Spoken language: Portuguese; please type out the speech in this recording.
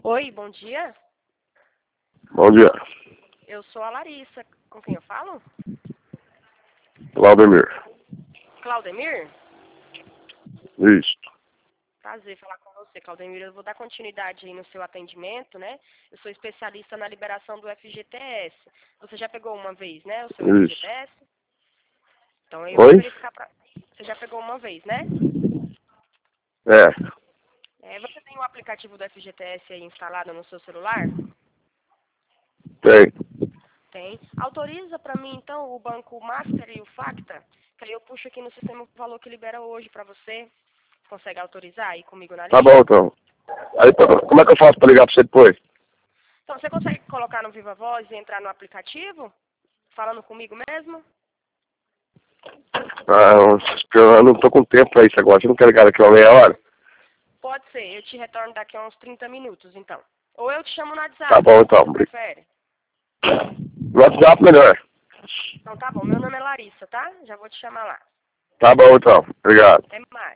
Oi, bom dia. Bom dia. Eu sou a Larissa. Com quem eu falo? Claudemir. Claudemir? Isso. Prazer falar com você, Claudemir. Eu vou dar continuidade aí no seu atendimento, né? Eu sou especialista na liberação do FGTS. Você já pegou uma vez, né, o seu Isso. FGTS? Então eu vou Oi? verificar pra... Você já pegou uma vez, né? É. Você tem o aplicativo do FGTS aí instalado no seu celular? Tem. Tem. Autoriza para mim, então, o Banco Master e o Facta, que aí eu puxo aqui no sistema o valor que libera hoje para você. Consegue autorizar aí comigo na Tá linha? bom, então. Aí, como é que eu faço pra ligar pra você depois? Então, você consegue colocar no Viva Voz e entrar no aplicativo? Falando comigo mesmo? Eu não tô com tempo pra isso agora. Você não quer ligar daqui a uma meia hora? Pode ser. Eu te retorno daqui a uns 30 minutos, então. Ou eu te chamo no WhatsApp. Tá bom, O que então. você prefere? No WhatsApp melhor. Então, tá bom. Meu nome é Larissa, tá? Já vou te chamar lá. Tá bom, então. Obrigado. Até mais.